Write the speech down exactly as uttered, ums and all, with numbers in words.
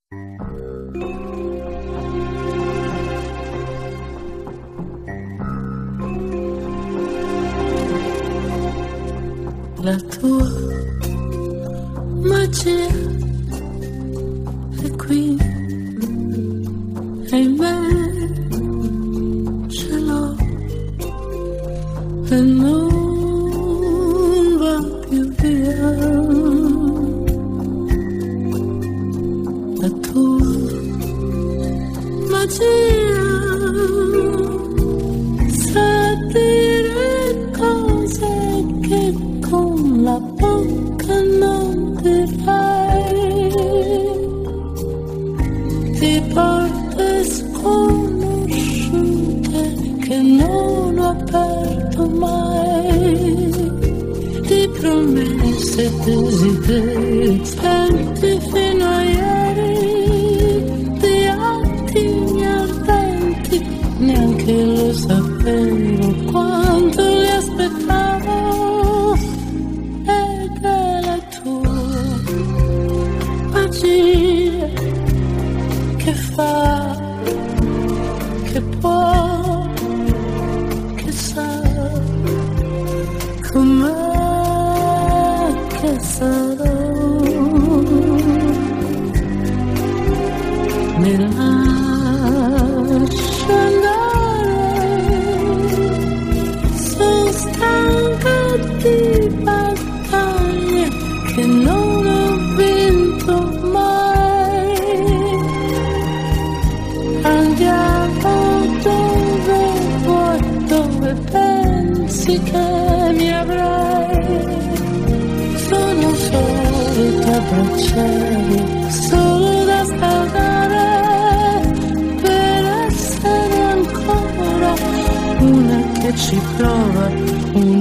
La tua magia è qui e in me ce l'ho e non va più via. La tua magia sa dire cose che con la bocca non dirai, di porte sconosciute che non ho aperto mai, di promesse e desideri spenti fino a ieri, di attimi ardenti, neanche lo sapevo quanto li aspettavo. Che fa, che può, che sa, com'è che sarò. Mi lascio andare, sono stanca di battaglie che non ho vinto mai. Andiamo dove vuoi, dove pensi che mi avrai. Sono solito abbracciare, solo da scaldare, per essere ancora una che ci prova, una